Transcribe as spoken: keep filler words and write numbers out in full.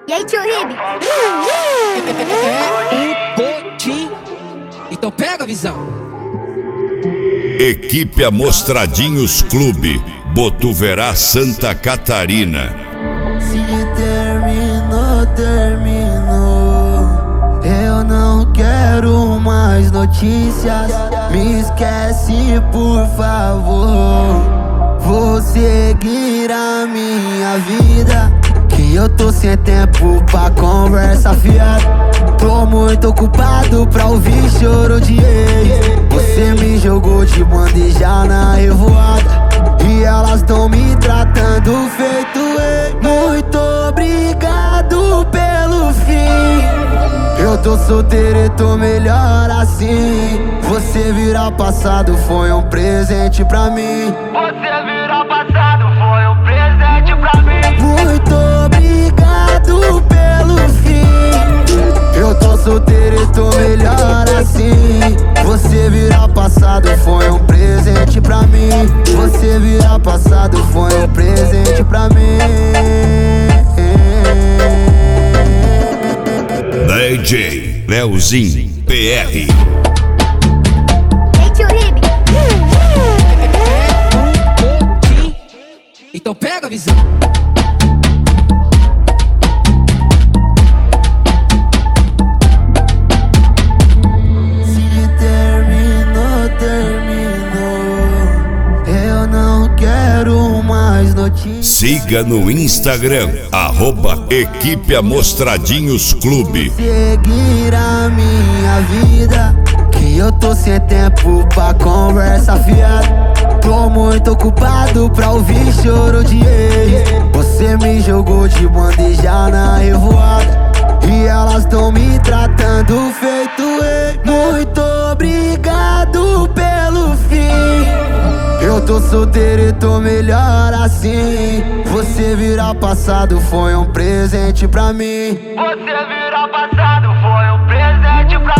E aí, tio Ribe? É um potinho. Então pega a visão. Equipe Amostradinhos Clube, Botuverá, Santa Catarina. Se terminou, terminou. Eu não quero mais notícias. Me esquece, por favor. Vou seguir a minha vida, que eu tô sem tempo pra conversa fiada. Tô muito ocupado pra ouvir choro de ex. Você me jogou de bandeja na revoada, e elas tão me tratando feito ex. Muito obrigado pelo fim. Eu tô solteiro e tô melhor assim. Você virar passado foi um presente pra mim. Você virar passado foi um presente pra mim. Muito obrigado pelo fim. Eu tô solteiro e tô melhor assim. Você virar passado foi um presente pra mim. Você virar passado foi um presente pra mim. D J Leozinho P R. E aí, tio Ribe? É um potinho. Então pega a visão. Se terminou, terminou. Eu não quero mais notícias. Siga no Instagram, arroba Equipe Amostradinhos Clube. Seguir a minha vida, que eu tô sem tempo pra conversa fiada. Tô muito ocupado pra ouvir choro de ex. Você me jogou de bandeja na revoada, e elas tão me tratando feito ex. Muito obrigado pelo fim. Eu tô solteiro e tô melhor assim. Você virar passado foi um presente pra mim. Você virar passado foi um presente pra